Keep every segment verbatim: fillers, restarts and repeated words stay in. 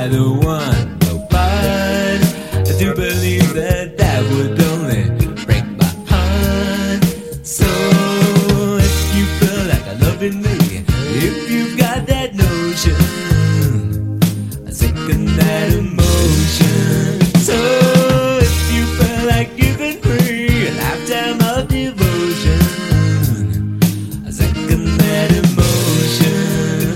I don't want no part. I do believe that that would only break my heart. So if you feel like I loving me, if you've got that notion, I second that emotion. So if you feel like giving me a lifetime of devotion, I second that emotion.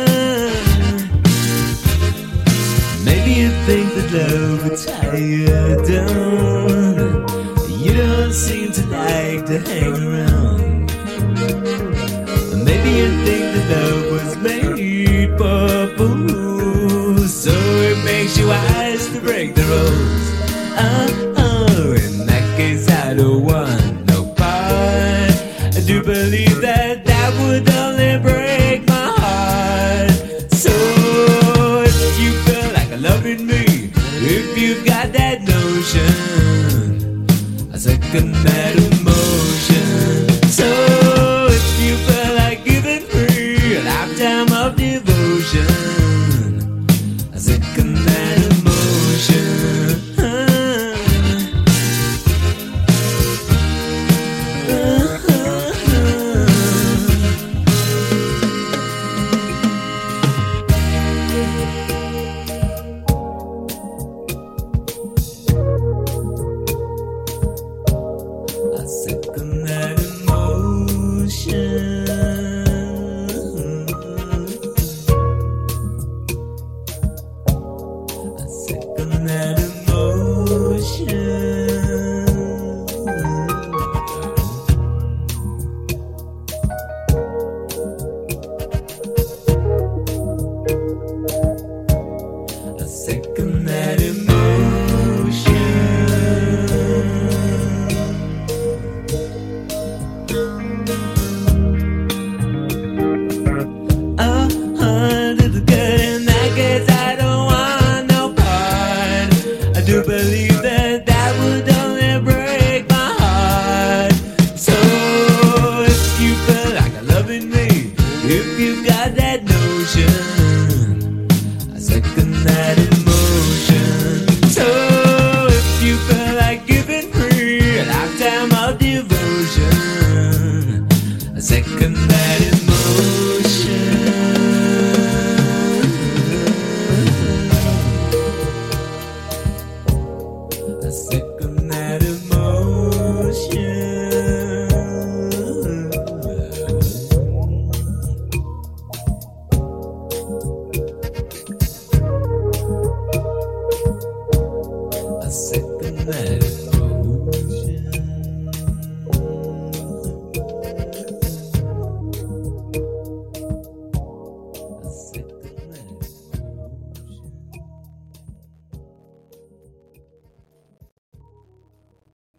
Maybe you think that love would tie you down. You don't seem to like to hang around. Maybe you think that love was made for fools, so it makes you wise to break the rules. Oh, oh, in that case I don't want no part. I do believe that that would only break my heart. So if you feel like loving me, if you've got that notion, I second that emotion. So if you feel like giving me a lifetime of devotion, I second that emotion. I second that emotion. I second that emotion. I second that